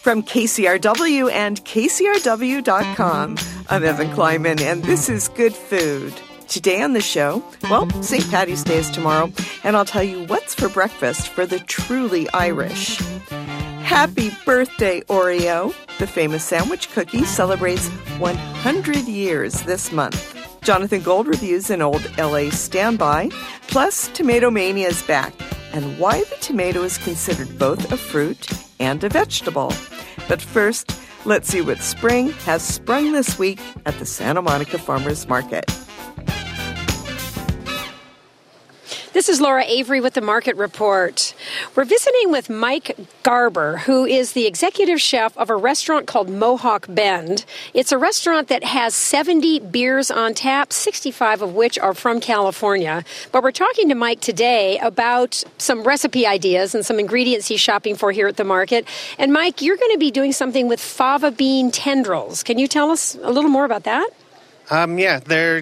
From KCRW and KCRW.com, I'm Evan Kleiman, and this is Good Food. Today on the show, well, St. Paddy's Day is tomorrow, and I'll tell you what's for breakfast for the truly Irish. Happy birthday, Oreo! The famous sandwich cookie celebrates 100 years this month. Jonathan Gold reviews an old LA standby, plus Tomato Mania is back, and why the tomato is considered both a fruit and a vegetable. But first, let's see what spring has sprung this week at the Santa Monica Farmers Market. This is Laura Avery with the Market Report. We're visiting with Mike Garber, who is the executive chef of a restaurant called Mohawk Bend. It's a restaurant that has 70 beers on tap, 65 of which are from California. But we're talking to Mike today about some recipe ideas and some ingredients he's shopping for here at the market. And Mike, you're going to be doing something with fava bean tendrils. Can you tell us a little more about that? Yeah,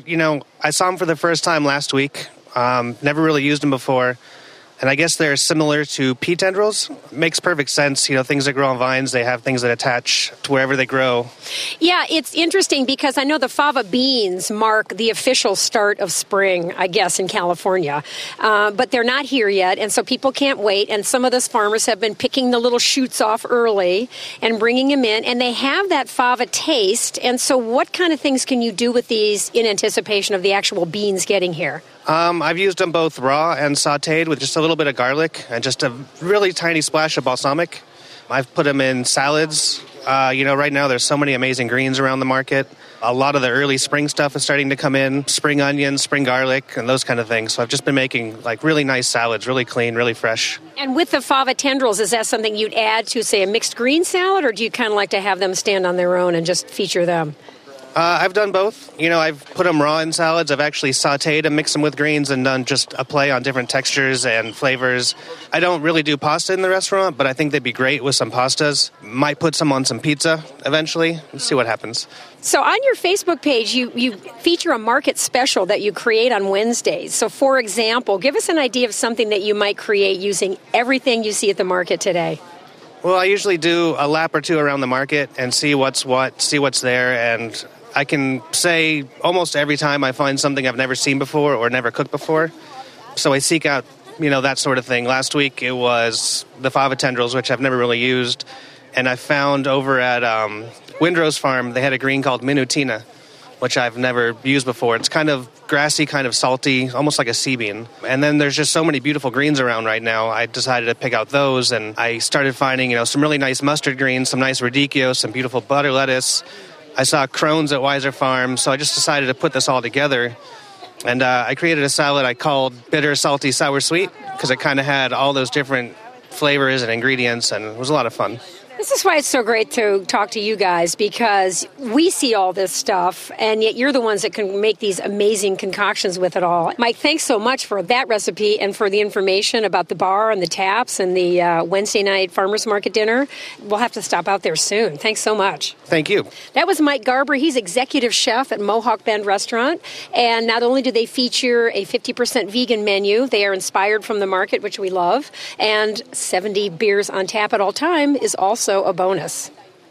I saw them for the first time last week. Never really used them before. And I guess they're similar to pea tendrils. Makes perfect sense. Things that grow on vines, they have things that attach to wherever they grow. Yeah, it's interesting because I know the fava beans mark the official start of spring, I guess, in California. But they're not here yet, and so people can't wait. And some of those farmers have been picking the little shoots off early and bringing them in. And they have that fava taste. And so what kind of things can you do with these in anticipation of the actual beans getting here? I've used them both raw and sautéed with just a little bit of garlic and just a really tiny splash of balsamic. I've put them in salads. Right now there's so many amazing greens around the market. A lot of the early spring stuff is starting to come in, spring onions, spring garlic, and those kind of things. So I've just been making really nice salads, really clean, really fresh. And with the fava tendrils, is that something you'd add to, say, a mixed green salad, or do you kind of like to have them stand on their own and just feature them? I've done both. I've put them raw in salads. I've actually sautéed and mixed them with greens and done just a play on different textures and flavors. I don't really do pasta in the restaurant, but I think they'd be great with some pastas. Might put some on some pizza eventually. Let's see what happens. So on your Facebook page, you feature a market special that you create on Wednesdays. So, for example, give us an idea of something that you might create using everything you see at the market today. Well, I usually do a lap or two around the market and see what's what, see what's there, and I can say almost every time I find something I've never seen before or never cooked before. So I seek out, that sort of thing. Last week it was the fava tendrils, which I've never really used. And I found over at Windrose Farm, they had a green called Minutina, which I've never used before. It's kind of grassy, kind of salty, almost like a sea bean. And then there's just so many beautiful greens around right now. I decided to pick out those, and I started finding, some really nice mustard greens, some nice radicchio, some beautiful butter lettuce. I saw crones at Weiser Farm, so I just decided to put this all together. And I created a salad I called Bitter, Salty, Sour, Sweet, because it kind of had all those different flavors and ingredients, and it was a lot of fun. This is why it's so great to talk to you guys, because we see all this stuff, and yet you're the ones that can make these amazing concoctions with it all. Mike, thanks so much for that recipe and for the information about the bar and the taps and the Wednesday night farmers market dinner. We'll have to stop out there soon. Thanks so much. Thank you. That was Mike Garber. He's executive chef at Mohawk Bend Restaurant, and not only do they feature a 50% vegan menu, they are inspired from the market, which we love, and 70 beers on tap at all time is also a bonus.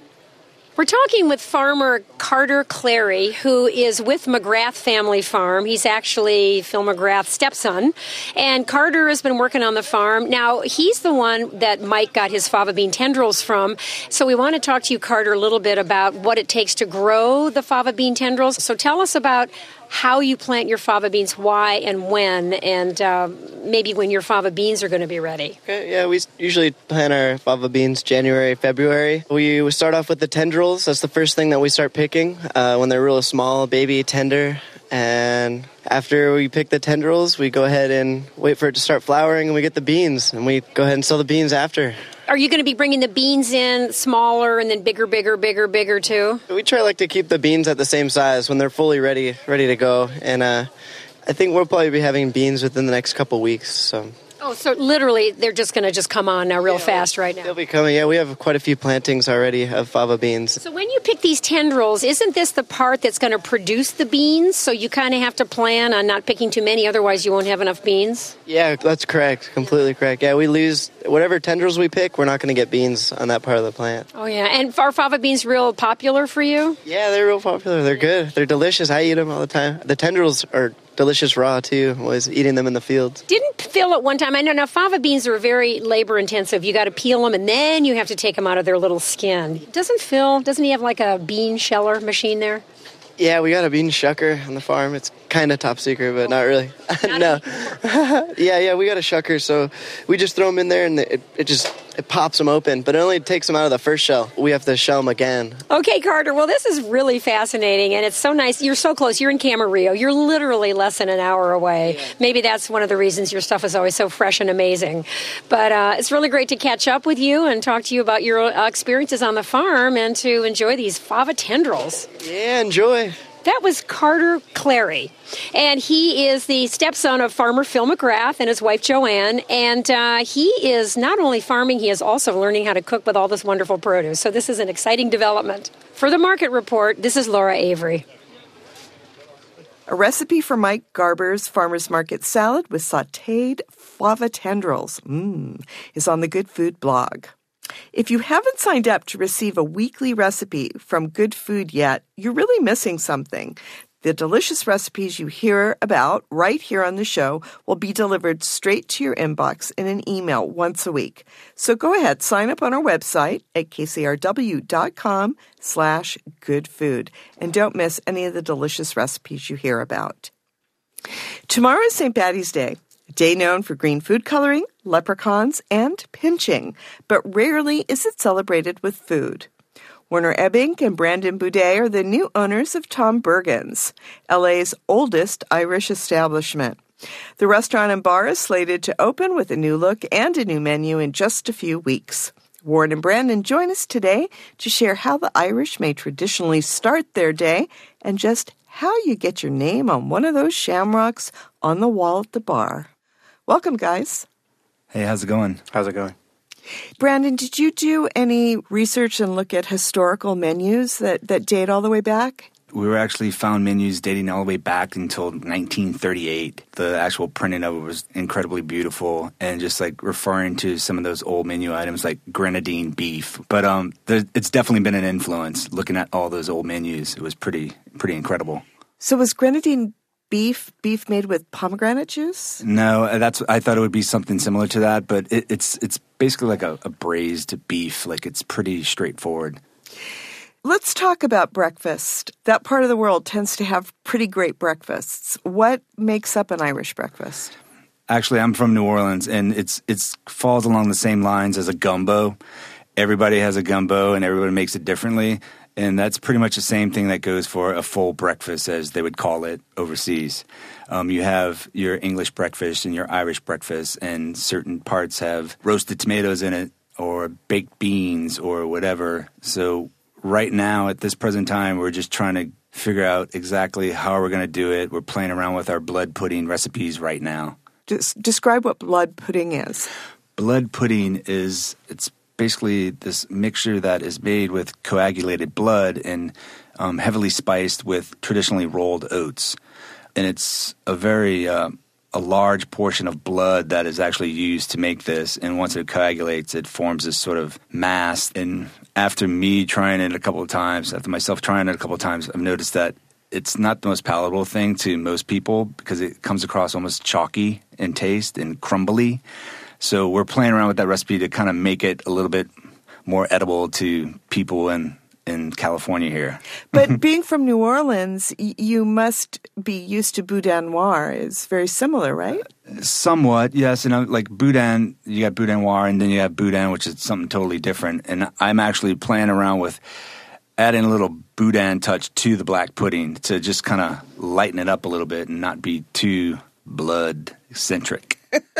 We're talking with farmer Carter Clary, who is with McGrath Family Farm. He's actually Phil McGrath's stepson, and Carter has been working on the farm. Now, he's the one that Mike got his fava bean tendrils from, so we want to talk to you, Carter, a little bit about what it takes to grow the fava bean tendrils. So tell us about how you plant your fava beans, why and when, and maybe when your fava beans are going to be ready. Okay, yeah, we usually plant our fava beans January, February. We start off with the tendrils. That's the first thing that we start picking when they're real small, baby, tender. And after we pick the tendrils, we go ahead and wait for it to start flowering, and we get the beans, and we go ahead and sell the beans after. Are you going to be bringing the beans in smaller and then bigger too? We try to keep the beans at the same size when they're fully ready to go. And I think we'll probably be having beans within the next couple weeks. So. Oh, Oh, so literally they're just going to just come on now real fast right now. They'll be coming. Yeah, we have quite a few plantings already of fava beans. So when you pick these tendrils, isn't this the part that's going to produce the beans? So you kind of have to plan on not picking too many, otherwise you won't have enough beans? Yeah, that's correct. Completely correct. Yeah, we lose whatever tendrils we pick, we're not going to get beans on that part of the plant. Oh, yeah. And are fava beans real popular for you? Yeah, they're real popular. They're good. They're delicious. I eat them all the time. The tendrils are delicious raw, too. I was eating them in the fields. Didn't Phil at one time, I know now fava beans are very labor intensive. You got to peel them and then you have to take them out of their little skin. Doesn't he have like a bean sheller machine there? Yeah, we got a bean shucker on the farm. It's kind of top secret, but not really. No. Yeah, we got a shucker, so we just throw them in there and it pops them open, but it only takes them out of the first shell. We have to shell them again. Okay, Carter, well, this is really fascinating, and it's so nice. You're so close. You're in Camarillo. You're literally less than an hour away. Yeah. Maybe that's one of the reasons your stuff is always so fresh and amazing. But it's really great to catch up with you and talk to you about your experiences on the farm and to enjoy these fava tendrils. Yeah, enjoy. That was Carter Clary, and he is the stepson of farmer Phil McGrath and his wife Joanne, and he is not only farming, he is also learning how to cook with all this wonderful produce. So this is an exciting development. For the Market Report, this is Laura Avery. A recipe for Mike Garber's Farmer's Market salad with sautéed fava tendrils is on the Good Food blog. If you haven't signed up to receive a weekly recipe from Good Food yet, you're really missing something. The delicious recipes you hear about right here on the show will be delivered straight to your inbox in an email once a week. So go ahead, sign up on our website at kcrw.com/goodfood, and don't miss any of the delicious recipes you hear about. Tomorrow is St. Patty's Day. A day known for green food coloring, leprechauns, and pinching, but rarely is it celebrated with food. Werner Ebbing and Brandon Boudet are the new owners of Tom Bergin's, LA's oldest Irish establishment. The restaurant and bar is slated to open with a new look and a new menu in just a few weeks. Warren and Brandon join us today to share how the Irish may traditionally start their day and just how you get your name on one of those shamrocks on the wall at the bar. Welcome, guys. Hey, how's it going? How's it going? Brandon, did you do any research and look at historical menus that date all the way back? We were actually found menus dating all the way back until 1938. The actual printing of it was incredibly beautiful and just like referring to some of those old menu items like grenadine beef. But it's definitely been an influence looking at all those old menus. It was pretty incredible. So was grenadine beef made with pomegranate juice? No, I thought it would be something similar to that, but it's basically like a braised beef. Like it's pretty straightforward. Let's talk about breakfast. That part of the world tends to have pretty great breakfasts. What makes up an Irish breakfast? Actually, I'm from New Orleans, and it falls along the same lines as a gumbo. Everybody has a gumbo, and everybody makes it differently. And that's pretty much the same thing that goes for a full breakfast, as they would call it overseas. You have your English breakfast and your Irish breakfast, and certain parts have roasted tomatoes in it or baked beans or whatever. So right now, at this present time, we're just trying to figure out exactly how we're going to do it. We're playing around with our blood pudding recipes right now. Just describe what blood pudding is. Blood pudding it's basically this mixture that is made with coagulated blood and heavily spiced with traditionally rolled oats. And it's a very a large portion of blood that is actually used to make this. And once it coagulates, it forms this sort of mass. And after myself trying it a couple of times, I've noticed that it's not the most palatable thing to most people because it comes across almost chalky in taste and crumbly. So we're playing around with that recipe to kind of make it a little bit more edible to people in California here. But being from New Orleans, you must be used to boudin noir. It's very similar, right? Somewhat, yes. Like boudin, you got boudin noir, and then you have boudin, which is something totally different. And I'm actually playing around with adding a little boudin touch to the black pudding to just kind of lighten it up a little bit and not be too blood-centric.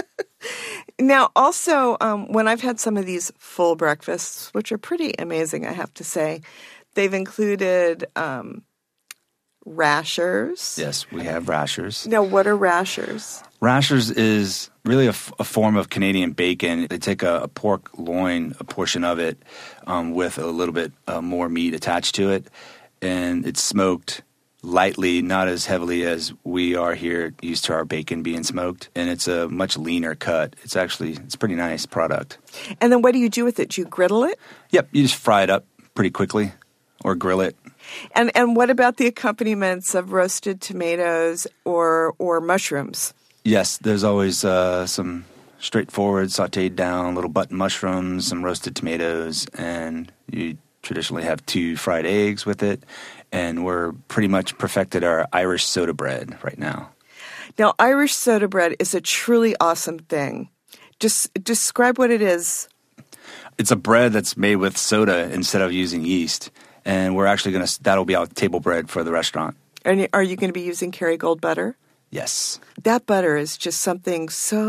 Now, also, when I've had some of these full breakfasts, which are pretty amazing, I have to say, they've included rashers. Yes, we have rashers. Now, what are rashers? Rashers is really a form of Canadian bacon. They take a pork loin, a portion of it, with a little bit more meat attached to it, and it's smoked lightly, not as heavily as we are here used to our bacon being smoked, and it's a much leaner cut. It's a pretty nice product. And then what do you do with it? Do you griddle it? Yep, you just fry it up pretty quickly or grill it. And what about the accompaniments of roasted tomatoes or mushrooms? Yes, there's always some straightforward sautéed down little button mushrooms, some roasted tomatoes, and you traditionally have 2 fried eggs with it. And we're pretty much perfected our Irish soda bread right now. Now, Irish soda bread is a truly awesome thing. Just describe what it is. It's a bread that's made with soda instead of using yeast. And we're actually that'll be our table bread for the restaurant. And are you going to be using Kerrygold butter? Yes. That butter is just something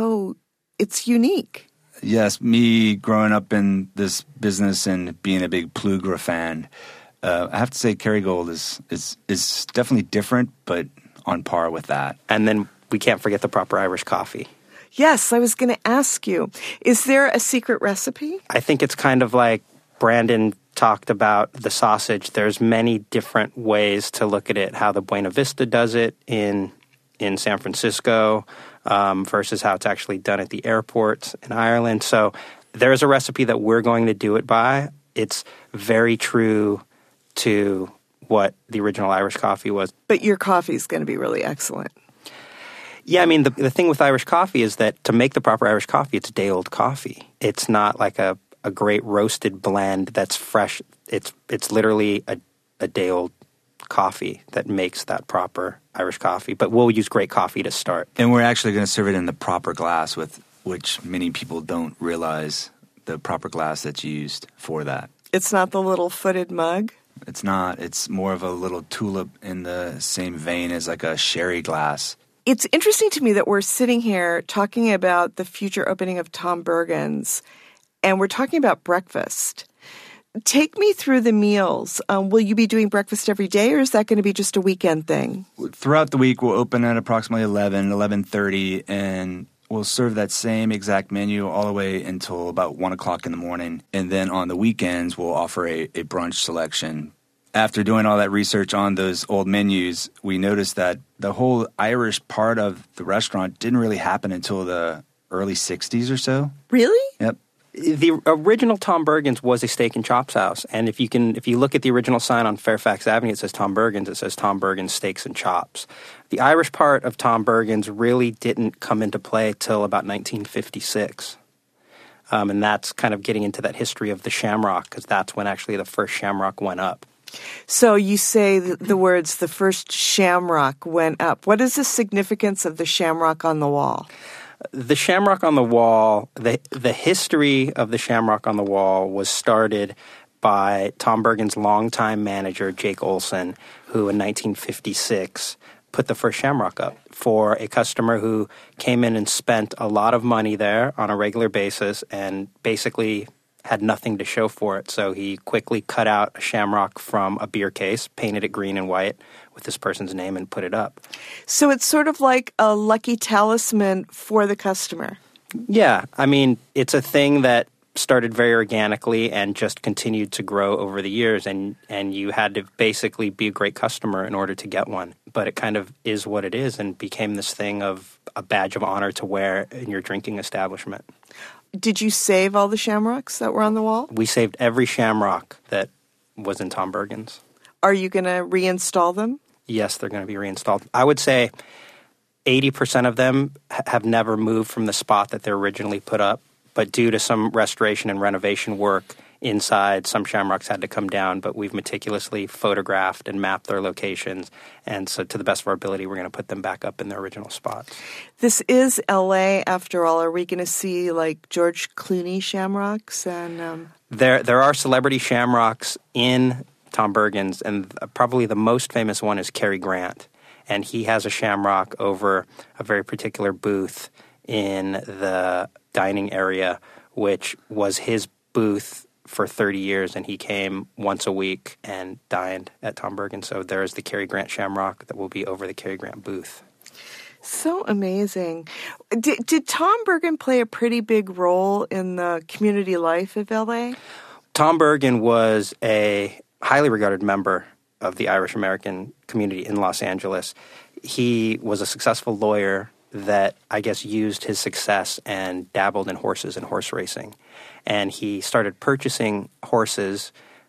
it's unique. Yes, me growing up in this business and being a big Plugra fan, I have to say Kerrygold is definitely different, but on par with that. And then we can't forget the proper Irish coffee. Yes, I was going to ask you, is there a secret recipe? I think it's kind of like Brandon talked about the sausage. There's many different ways to look at it, how the Buena Vista does it in San Francisco versus how it's actually done at the airports in Ireland. So there's a recipe that we're going to do it by. It's very true to what the original Irish coffee was. But your coffee is going to be really excellent. Yeah, I mean, the thing with Irish coffee is that to make the proper Irish coffee, it's day-old coffee. It's not like a great roasted blend that's fresh. It's literally a day-old coffee that makes that proper Irish coffee. But we'll use great coffee to start. And we're actually going to serve it in the proper glass, which many people don't realize the proper glass that's used for that. It's not the little footed mug? It's not. It's more of a little tulip in the same vein as like a sherry glass. It's interesting to me that we're sitting here talking about the future opening of Tom Bergin's, and we're talking about breakfast. Take me through the meals. Will you be doing breakfast every day, or is that going to be just a weekend thing? Throughout the week, we'll open at approximately 11:30, and we'll serve that same exact menu all the way until about 1 o'clock in the morning. And then on the weekends, we'll offer a brunch selection. After doing all that research on those old menus, we noticed that the whole Irish part of the restaurant didn't really happen until the early 60s or so. Really? Yep. The original Tom Bergin's was a steak and chops house. And if you look at the original sign on Fairfax Avenue, it says Tom Bergin's. It says Tom Bergin's Steaks and Chops. The Irish part of Tom Bergin's really didn't come into play till about 1956. And that's kind of getting into that history of the Shamrock, because that's when actually the first Shamrock went up. So you say the words, the first Shamrock went up. What is the significance of the Shamrock on the wall? The Shamrock on the wall, the history of the Shamrock on the wall was started by Tom Bergin's longtime manager, Jake Olson, who in 1956 put the first Shamrock up for a customer who came in and spent a lot of money there on a regular basis and basically had nothing to show for it. So he quickly cut out a Shamrock from a beer case, painted it green and white with this person's name, and put it up. So it's sort of like a lucky talisman for the customer. Yeah. I mean, it's a thing that started very organically and just continued to grow over the years, and you had to basically be a great customer in order to get one. But it kind of is what it is and became this thing of a badge of honor to wear in your drinking establishment. Did you save all the Shamrocks that were on the wall? We saved every Shamrock that was in Tom Bergin's. Are you going to reinstall them? Yes, they're going to be reinstalled. I would say 80% of them have never moved from the spot that they're originally put up. But due to some restoration and renovation work inside, some Shamrocks had to come down. But we've meticulously photographed and mapped their locations. And so to the best of our ability, we're going to put them back up in their original spots. This is L.A. after all. Are we going to see like George Clooney Shamrocks? And There are celebrity Shamrocks in Tom Bergin's, and probably the most famous one is Cary Grant. And he has a Shamrock over a very particular booth in the dining area, which was his booth for 30 years, and he came once a week and dined at Tom Bergen. So there's the Cary Grant Shamrock that will be over the Cary Grant booth. So amazing. Did Tom Bergen play a pretty big role in the community life of L.A.? Tom Bergen was a highly regarded member of the Irish American community in Los Angeles. He was a successful lawyer that I guess used his success and dabbled in horses and horse racing. And he started purchasing horses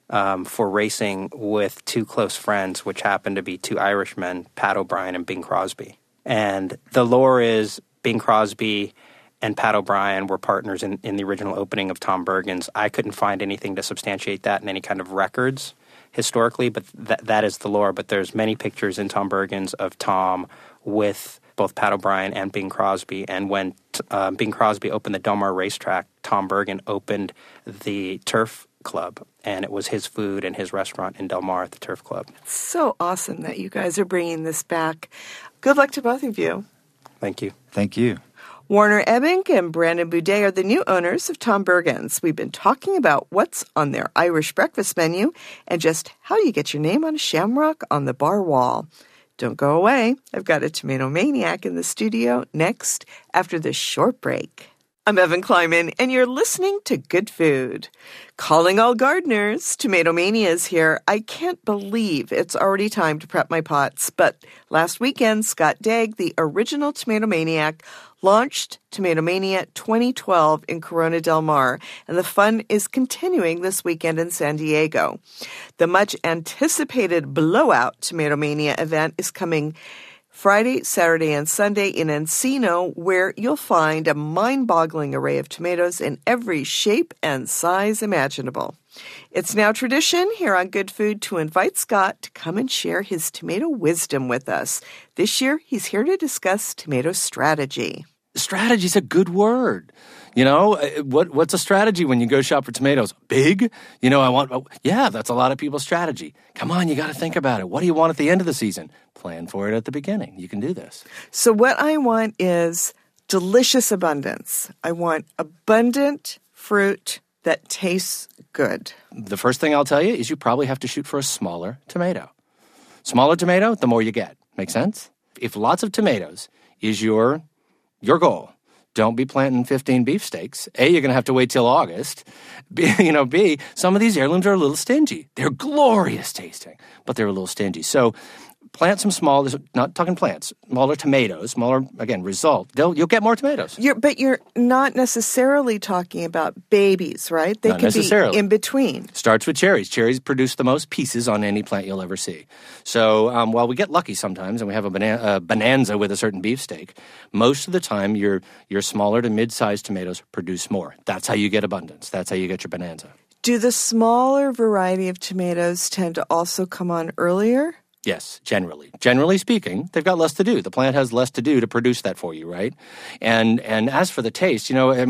for racing with two close friends, which happened to be two Irishmen, Pat O'Brien and Bing Crosby. And the lore is Bing Crosby and Pat O'Brien were partners in the original opening of Tom Bergen's. I couldn't find anything to substantiate that in any kind of records historically, but that is the lore. But there's many pictures in Tom Bergen's of Tom with both Pat O'Brien and Bing Crosby. And when Bing Crosby opened the Del Mar racetrack, Tom Bergen opened the Turf Club, and it was his food and his restaurant in Del Mar at the Turf Club. So awesome that you guys are bringing this back. Good luck to both of you. Thank you. Thank you. Warner Ebbing and Brandon Boudet are the new owners of Tom Bergen's. We've been talking about what's on their Irish breakfast menu and just how you get your name on a shamrock on the bar wall. Don't go away. I've got a Tomato Maniac in the studio next after this short break. I'm Evan Kleiman, and you're listening to Good Food. Calling all gardeners, Tomato Mania is here. I can't believe it's already time to prep my pots, but last weekend, Scott Degg, the original Tomato Maniac, launched Tomato Mania 2012 in Corona Del Mar, and the fun is continuing this weekend in San Diego. The much-anticipated Blowout Tomato Mania event is coming Friday, Saturday, and Sunday in Encino, where you'll find a mind-boggling array of tomatoes in every shape and size imaginable. It's now tradition here on Good Food to invite Scott to come and share his tomato wisdom with us. This year, he's here to discuss tomato strategy. Strategy is a good word. You know, what's a strategy when you go shop for tomatoes? Big? You know, that's a lot of people's strategy. Come on, you got to think about it. What do you want at the end of the season? Plan for it at the beginning. You can do this. So what I want is delicious abundance. I want abundant fruit that tastes good. The first thing I'll tell you is you probably have to shoot for a smaller tomato. Smaller tomato, the more you get. Make sense? If lots of tomatoes is your goal, don't be planting 15 beefsteaks. A, you're going to have to wait till August. B, some of these heirlooms are a little stingy. They're glorious tasting, but they're a little stingy. So plant some small, not talking plants, smaller tomatoes, smaller, again, result. You'll get more tomatoes. But you're not necessarily talking about babies, right? They Not can necessarily. be in between. Starts with cherries. Cherries produce the most pieces on any plant you'll ever see. So while we get lucky sometimes and we have a bonanza with a certain beefsteak, most of the time your smaller to mid-sized tomatoes produce more. That's how you get abundance. That's how you get your bonanza. Do the smaller variety of tomatoes tend to also come on earlier? Yes, generally. Generally speaking, they've got less to do. The plant has less to do to produce that for you, right? And as for the taste,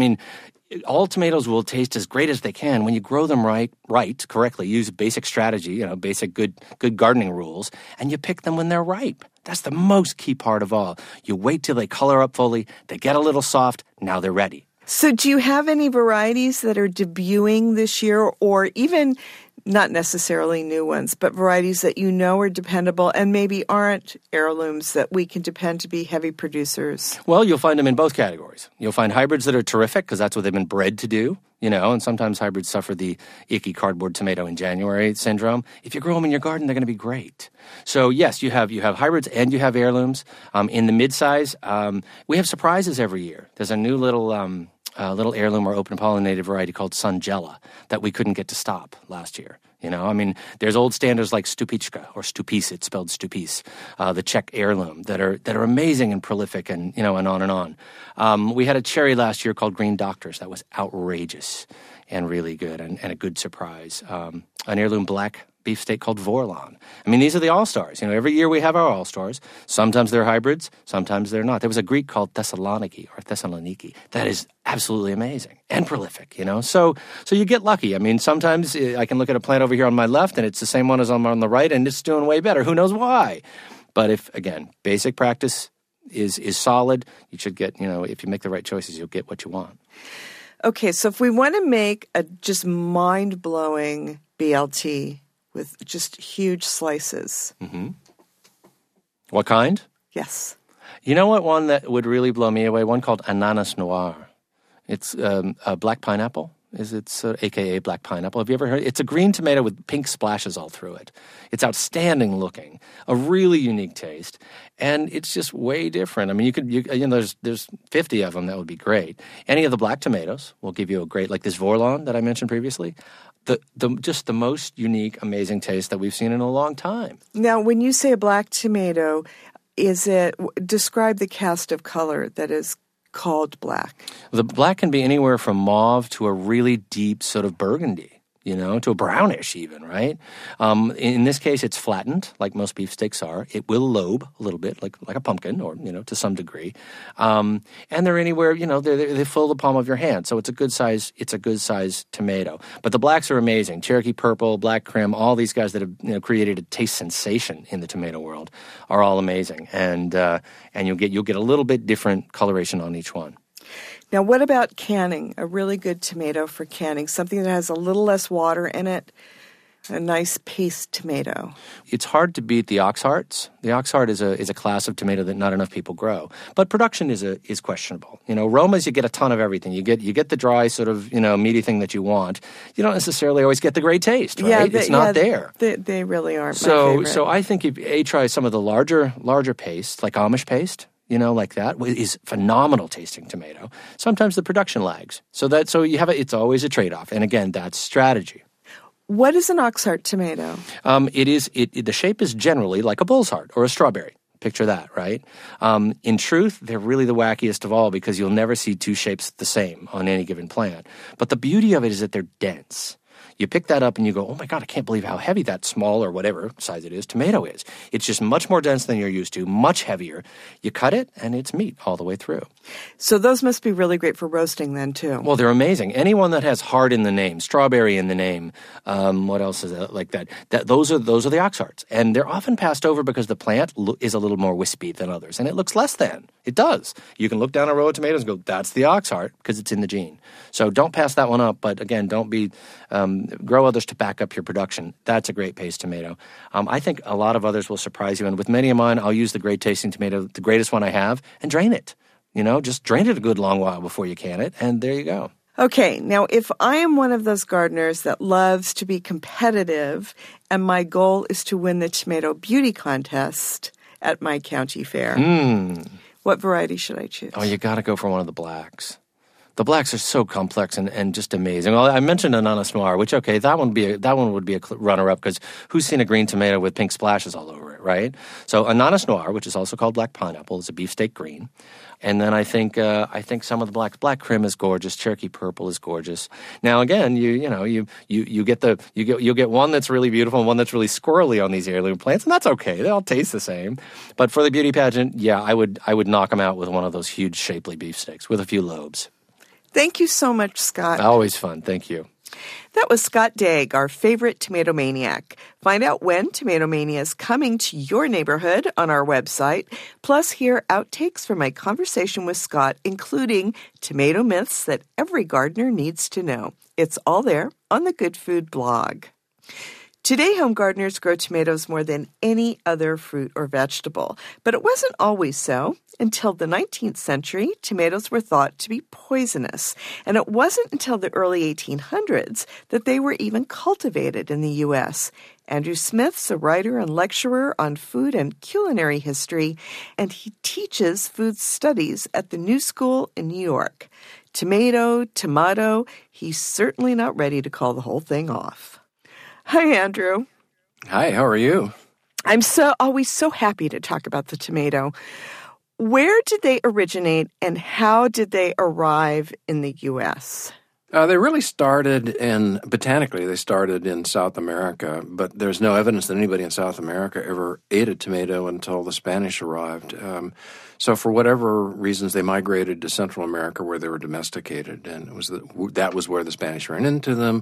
all tomatoes will taste as great as they can when you grow them right, correctly, use basic strategy, basic good gardening rules, and you pick them when they're ripe. That's the most key part of all. You wait till they color up fully, they get a little soft, now they're ready. So do you have any varieties that are debuting this year, or even not necessarily new ones, but varieties that you know are dependable and maybe aren't heirlooms that we can depend to be heavy producers? Well, you'll find them in both categories. You'll find hybrids that are terrific because that's what they've been bred to do, and sometimes hybrids suffer the icky cardboard tomato in January syndrome. If you grow them in your garden, they're going to be great. So yes, you have hybrids and you have heirlooms. In the mid-size, we have surprises every year. There's a new little heirloom or open pollinated variety called Sungella that we couldn't get to stop last year. There's old standards like Stupička or Stupice, it's spelled Stupice, the Czech heirloom that are amazing and prolific and and on and on. We had a cherry last year called Green Doctors that was outrageous and really good and a good surprise. An heirloom black beefsteak called Vorlon. These are the all-stars. Every year we have our all-stars. Sometimes they're hybrids, sometimes they're not. There was a Greek called Thessaloniki that is absolutely amazing and prolific, So you get lucky. Sometimes I can look at a plant over here on my left and it's the same one as on the right and it's doing way better. Who knows why? But if, again, basic practice is solid, you should get, if you make the right choices, you'll get what you want. Okay, so if we want to make a just mind-blowing BLT with just huge slices. Mm-hmm. What kind? Yes. You know what one that would really blow me away? One called Ananas Noir. It's a black pineapple. It's a.k.a. black pineapple. Have you ever heard? It's a green tomato with pink splashes all through it. It's outstanding looking, a really unique taste, and it's just way different. I mean, there's 50 of them. That would be great. Any of the black tomatoes will give you a great, like this Vorlon that I mentioned previously. Just the most unique, amazing taste that we've seen in a long time. Now, when you say a black tomato, describe the cast of color that is called black? The black can be anywhere from mauve to a really deep sort of burgundy, to a brownish even, right? In this case, it's flattened, like most beefsteaks are. It will lobe a little bit, like a pumpkin, or, to some degree. And they're anywhere, they fill the palm of your hand. So it's a good size tomato. But the blacks are amazing. Cherokee Purple, Black Krim, all these guys that have created a taste sensation in the tomato world are all amazing. And you'll get a little bit different coloration on each one. Now, what about canning? A really good tomato for canning, something that has a little less water in it, a nice paste tomato. It's hard to beat the Oxhearts. The Oxheart is a class of tomato that not enough people grow, but production is questionable. Romas, you get a ton of everything. You get the dry sort of meaty thing that you want. You don't necessarily always get the great taste, right? It's not there. They really aren't. My favorite. So I think if try some of the larger pastes, like Amish paste. Like that is phenomenal tasting tomato. Sometimes the production lags. So it's always a trade-off. And again, that's strategy. What is an Oxheart tomato? The shape is generally like a bull's heart or a strawberry. Picture that, right? In truth, they're really the wackiest of all because you'll never see two shapes the same on any given plant. But the beauty of it is that they're dense. You pick that up and you go, oh my God, I can't believe how heavy that small or whatever size it is tomato is. It's just much more dense than you're used to, much heavier. You cut it and it's meat all the way through. So those must be really great for roasting then too. Well, they're amazing. Anyone that has heart in the name, strawberry in the name, what else is that, like that? Those are the Oxhearts. And they're often passed over because the plant is a little more wispy than others. And it looks less than. It does. You can look down a row of tomatoes and go, that's the Oxheart because it's in the gene. So don't pass that one up. But again, don't be... grow others to back up your production. That's a great paste tomato. I think a lot of others will surprise you. And with many of mine, I'll use the great tasting tomato, the greatest one I have, and drain it. Just drain it a good long while before you can it, and there you go. Okay, now if I am one of those gardeners that loves to be competitive and my goal is to win the tomato beauty contest at my county fair, what variety should I choose? Oh, you got to go for one of the blacks. The blacks are so complex and just amazing. Well, I mentioned Ananas Noir, which, okay, that one would be a runner-up because who's seen a green tomato with pink splashes all over it, right? So Ananas Noir, which is also called black pineapple, is a beefsteak green. And then I think some of the blacks, Black Krim is gorgeous, Cherokee Purple is gorgeous. Now again, you'll get one that's really beautiful and one that's really squirrely on these heirloom plants, and that's okay. They all taste the same. But for the beauty pageant, yeah, I would knock them out with one of those huge shapely beefsteaks with a few lobes. Thank you so much, Scott. Always fun. Thank you. That was Scott Daig, our favorite tomato maniac. Find out when Tomato Mania is coming to your neighborhood on our website. Plus, hear outtakes from my conversation with Scott, including tomato myths that every gardener needs to know. It's all there on the Good Food blog. Today, home gardeners grow tomatoes more than any other fruit or vegetable. But it wasn't always so. Until the 19th century, tomatoes were thought to be poisonous. And it wasn't until the early 1800s that they were even cultivated in the U.S. Andrew Smith's a writer and lecturer on food and culinary history, and he teaches food studies at the New School in New York. Tomato, he's certainly not ready to call the whole thing off. Hi, Andrew. Hi, how are you? I'm always so happy to talk about the tomato. Where did they originate and how did they arrive in the U.S.? They really started botanically, they started in South America, but there's no evidence that anybody in South America ever ate a tomato until the Spanish arrived. So for whatever reasons, they migrated to Central America where they were domesticated, and that was where the Spanish ran into them.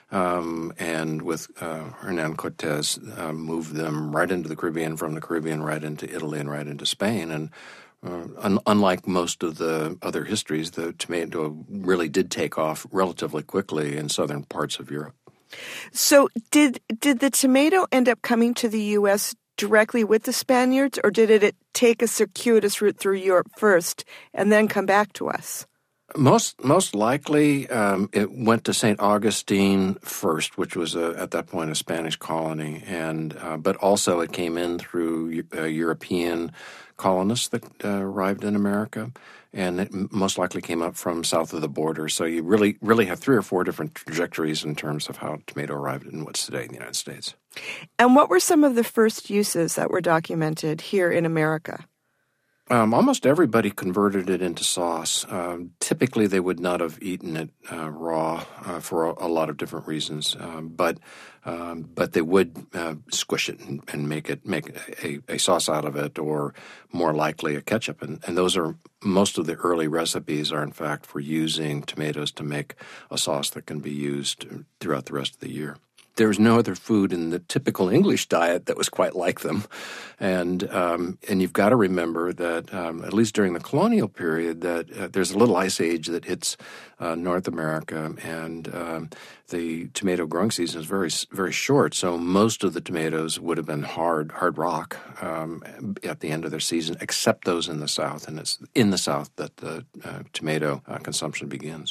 And with Hernan Cortez moved them right into the Caribbean, from the Caribbean right into Italy and right into Spain. And Unlike most of the other histories, the tomato really did take off relatively quickly in southern parts of Europe. So did the tomato end up coming to the U.S. directly with the Spaniards, or did it take a circuitous route through Europe first and then come back to us? Most likely, it went to St. Augustine first, which was at that point a Spanish colony, and but also it came in through European colonists that arrived in America, and it most likely came up from south of the border. So you really have 3 or 4 different trajectories in terms of how tomato arrived in what's today in the United States. And what were some of the first uses that were documented here in America? Almost everybody converted it into sauce. Typically, they would not have eaten it raw for a lot of different reasons, but they would squish it and make a sauce out of it, or more likely a ketchup. And those are most of the early recipes are in fact for using tomatoes to make a sauce that can be used throughout the rest of the year. There's no other food in the typical English diet that was quite like them, and you've got to remember that at least during the colonial period, that there's a little ice age that hits North America, and the tomato growing season is very very short. So most of the tomatoes would have been hard rock at the end of their season, except those in the South, and it's in the South that the tomato consumption begins.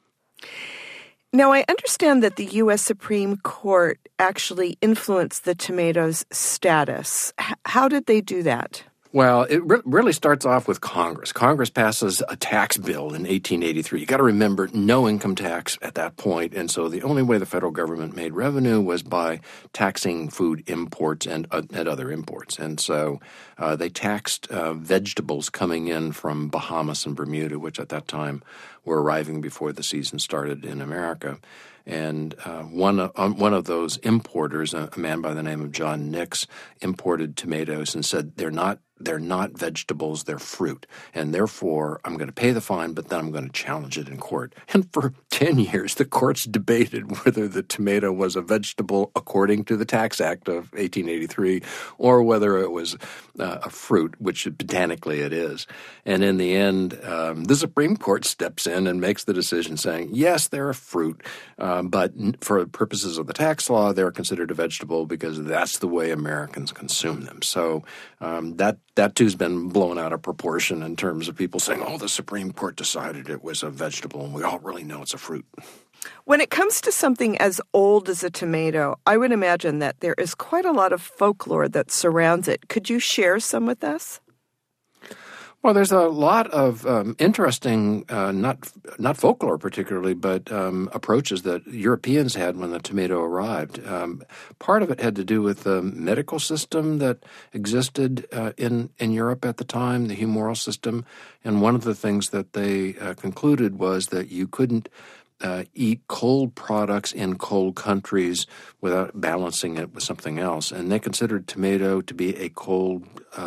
Now, I understand that the U.S. Supreme Court actually influenced the tomato's status. How did they do that? Well, it really starts off with Congress. Congress passes a tax bill in 1883. You got to remember, no income tax at that point, and so the only way the federal government made revenue was by taxing food imports and other imports. And so they taxed vegetables coming in from Bahamas and Bermuda, which at that time were arriving before the season started in America. And one of those importers, a man by the name of John Nix, imported tomatoes and said they're not vegetables, they're fruit, and therefore I'm going to pay the fine, but then I'm going to challenge it in court. And for 10 years, the courts debated whether the tomato was a vegetable according to the Tax Act of 1883 or whether it was a fruit, which botanically it is. And in the end, the Supreme Court steps in and makes the decision saying, yes, they're a fruit, but for purposes of the tax law, they're considered a vegetable because that's the way Americans consume them. So that too's been blown out of proportion in terms of people saying, oh, the Supreme Court decided it was a vegetable, and we all really know it's a fruit. When it comes to something as old as a tomato, I would imagine that there is quite a lot of folklore that surrounds it. Could you share some with us? Well, there's a lot of interesting, not folklore particularly, but approaches that Europeans had when the tomato arrived. Part of it had to do with the medical system that existed in Europe at the time, the humoral system. And one of the things that they concluded was that you couldn't eat cold products in cold countries without balancing it with something else. And they considered tomato to be a cold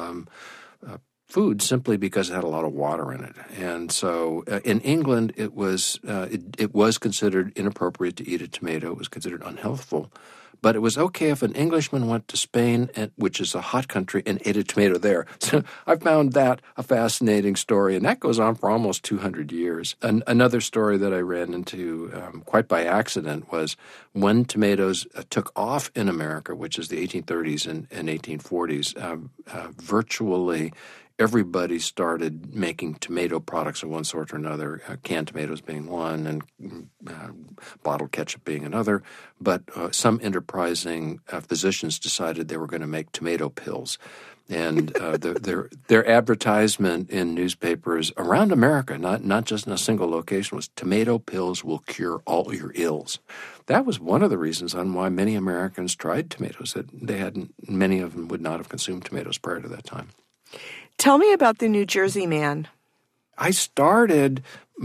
food simply because it had a lot of water in it. And so in England, it was considered inappropriate to eat a tomato. It was considered unhealthful. But it was okay if an Englishman went to Spain, which is a hot country, and ate a tomato there. So I found that a fascinating story, and that goes on for almost 200 years. Another story that I ran into quite by accident was when tomatoes took off in America, which is the 1830s and 1840s, virtually everybody started making tomato products of one sort or another, canned tomatoes being one and bottled ketchup being another. But some enterprising physicians decided they were going to make tomato pills. And their advertisement in newspapers around America, not just in a single location, was tomato pills will cure all your ills. That was one of the reasons on why many Americans tried tomatoes. That many of them would not have consumed tomatoes prior to that time. Tell me about the New Jersey man. I started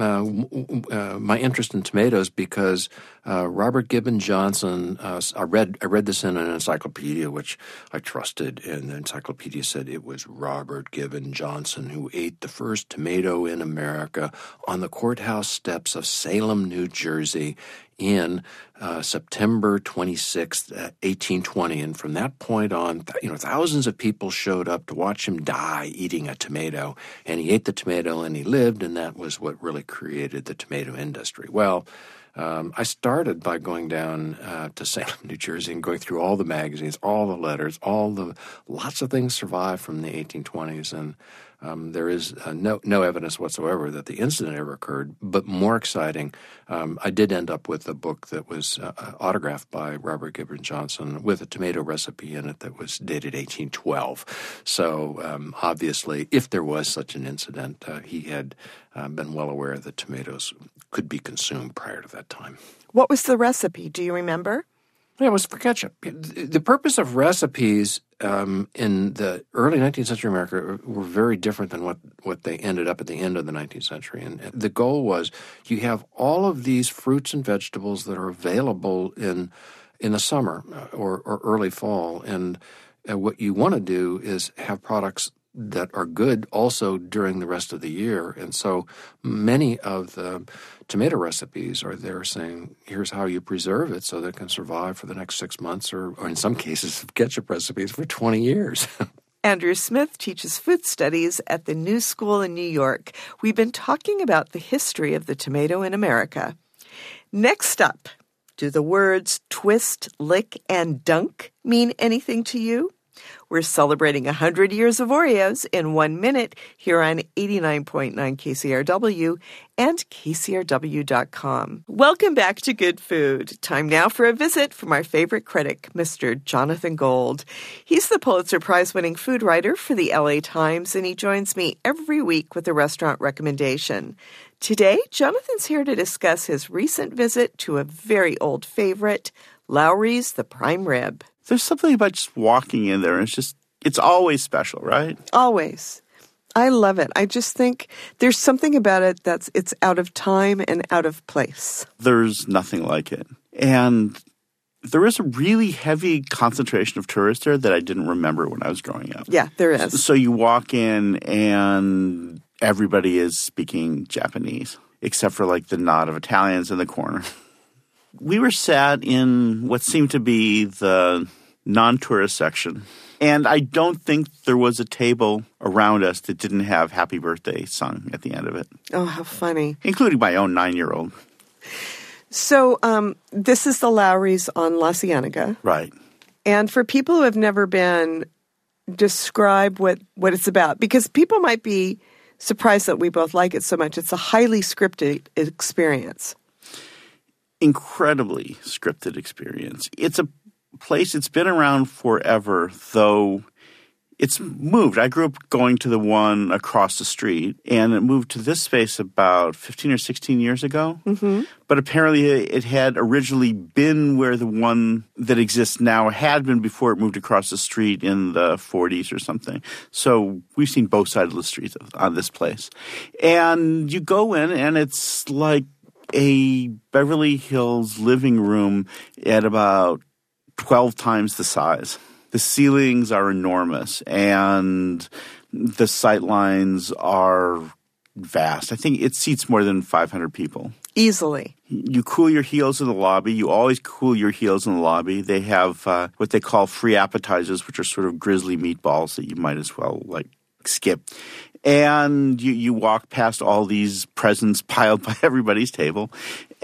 my interest in tomatoes because Robert Gibbon Johnson, I read this in an encyclopedia, which I trusted, and the encyclopedia said it was Robert Gibbon Johnson who ate the first tomato in America on the courthouse steps of Salem, New Jersey, in September 26th, 1820. And from that point on, thousands of people showed up to watch him die eating a tomato. And he ate the tomato and he lived, and that was what really created the tomato industry. Well, I started by going down to Salem, New Jersey, and going through all the magazines, all the letters, lots of things survived from the 1820s, and there is no evidence whatsoever that the incident ever occurred. But more exciting, I did end up with a book that was autographed by Robert Gibbon Johnson with a tomato recipe in it that was dated 1812. So obviously, if there was such an incident, he had been well aware that tomatoes could be consumed prior to that time. What was the recipe? Do you remember? Yeah, it was for ketchup. The purpose of recipes in the early 19th century America were very different than what they ended up at the end of the 19th century. And the goal was you have all of these fruits and vegetables that are available in the summer or early fall. And what you want to do is have products that are good also during the rest of the year. And so many of the tomato recipes are there saying, here's how you preserve it so that it can survive for the next 6 months or in some cases, ketchup recipes for 20 years. Andrew Smith teaches food studies at the New School in New York. We've been talking about the history of the tomato in America. Next up, do the words twist, lick, and dunk mean anything to you? We're celebrating 100 years of Oreos in 1 minute here on 89.9 KCRW and KCRW.com. Welcome back to Good Food. Time now for a visit from our favorite critic, Mr. Jonathan Gold. He's the Pulitzer Prize-winning food writer for the LA Times, and he joins me every week with a restaurant recommendation. Today, Jonathan's here to discuss his recent visit to a very old favorite, Lawry's The Prime Rib. There's something about just walking in there. It's always special, right? Always. I love it. I just think there's something about it it's out of time and out of place. There's nothing like it. And there is a really heavy concentration of tourists there that I didn't remember when I was growing up. Yeah, there is. So you walk in and everybody is speaking Japanese, except for like the nod of Italians in the corner. We were sat in what seemed to be the non-tourist section, and I don't think there was a table around us that didn't have Happy Birthday sung at the end of it. Oh, how funny. Including my own 9-year-old. So this is the Lawry's on La Cienega. Right. And for people who have never been, describe what it's about, because people might be surprised that we both like it so much. It's a highly scripted experience. Incredibly scripted experience. It's a place that's been around forever, though it's moved. I grew up going to the one across the street, and it moved to this space about 15 or 16 years ago. Mm-hmm. But apparently it had originally been where the one that exists now had been before it moved across the street in the 40s or something. So we've seen both sides of the street on this place. And you go in, and it's like a Beverly Hills living room at about 12 times the size. The ceilings are enormous, and the sight lines are vast. I think it seats more than 500 people. Easily. You cool your heels in the lobby. You always cool your heels in the lobby. They have what they call free appetizers, which are sort of grizzly meatballs that you might as well skip. And you walk past all these presents piled by everybody's table,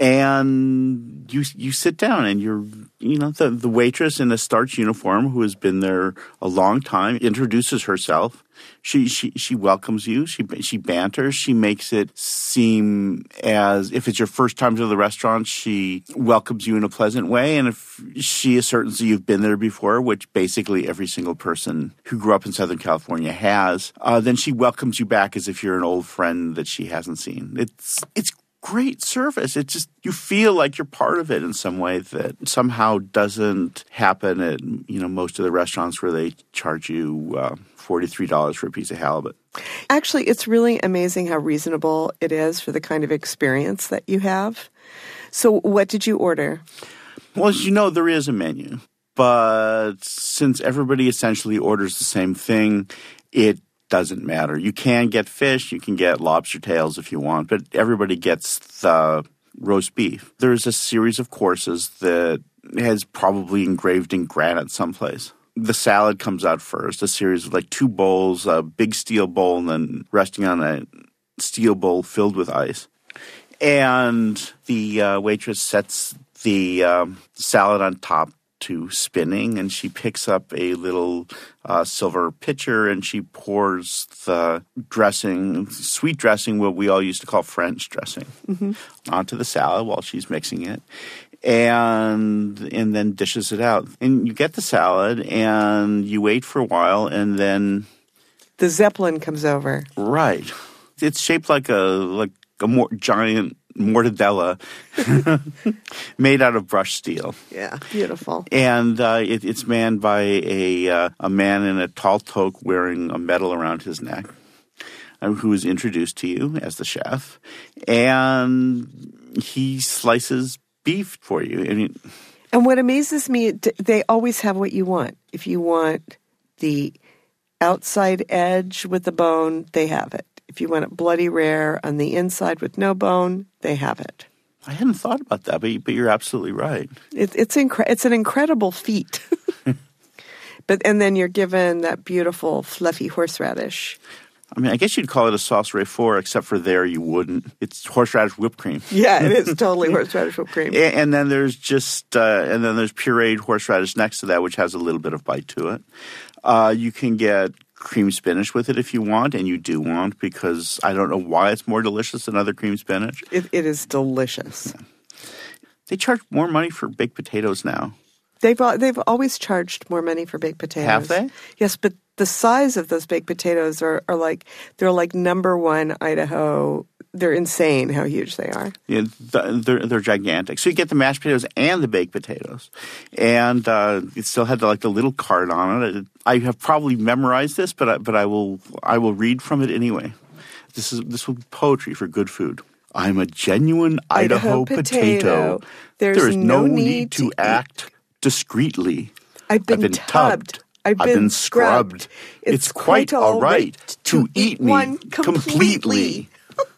and you sit down, and the waitress in a starch uniform who has been there a long time introduces herself. She welcomes you. She banters. She makes it seem as if it's your first time to the restaurant. She welcomes you in a pleasant way. And if she ascertains that you've been there before, which basically every single person who grew up in Southern California has, then she welcomes you back as if you're an old friend that she hasn't seen. It's great service. It's just, you feel like you're part of it in some way that somehow doesn't happen at, most of the restaurants where they charge you $43 for a piece of halibut. Actually, it's really amazing how reasonable it is for the kind of experience that you have. So what did you order? Well, as you know, there is a menu. But since everybody essentially orders the same thing, it doesn't matter. You can get fish, you can get lobster tails if you want, but everybody gets the roast beef. There's a series of courses that has probably engraved in granite someplace. The salad comes out first, a series of like 2 bowls, a big steel bowl, and then resting on a steel bowl filled with ice. And the waitress sets the salad on top to spinning, and she picks up a little silver pitcher, and she pours the dressing, sweet dressing, what we all used to call French dressing, onto the salad while she's mixing it. And then dishes it out. And you get the salad, and you wait for a while, and then the Zeppelin comes over. Right. It's shaped like a more giant mortadella made out of brushed steel. Yeah, beautiful. And it's manned by a man in a tall toque wearing a medal around his neck, who is introduced to you as the chef. And he slices beef for you. And what amazes me, they always have what you want. If you want the outside edge with the bone, they have it. If you want it bloody rare on the inside with no bone, they have it. I hadn't thought about that, but you're absolutely right. It's an incredible feat. And then you're given that beautiful fluffy horseradish. I mean, I guess you'd call it a sauce Roquefort, except for there you wouldn't. It's horseradish whipped cream. Yeah, it is totally horseradish whipped cream. And then there's there's pureed horseradish next to that, which has a little bit of bite to it. You can get cream spinach with it if you want, and you do want, because I don't know why it's more delicious than other cream spinach. It is delicious. Yeah. They charge more money for baked potatoes now. They've always charged more money for baked potatoes. Have they? Yes, but the size of those baked potatoes are like number one Idaho. They're insane how huge they are. Yeah, they're gigantic. So you get the mashed potatoes and the baked potatoes, and it still had the little card on it. I have probably memorized this, but I will read from it anyway. This will be poetry for good food. I'm a genuine Idaho potato. There is no need to act discreetly. I've been tubbed. I've been scrubbed. It's quite all right to eat me completely.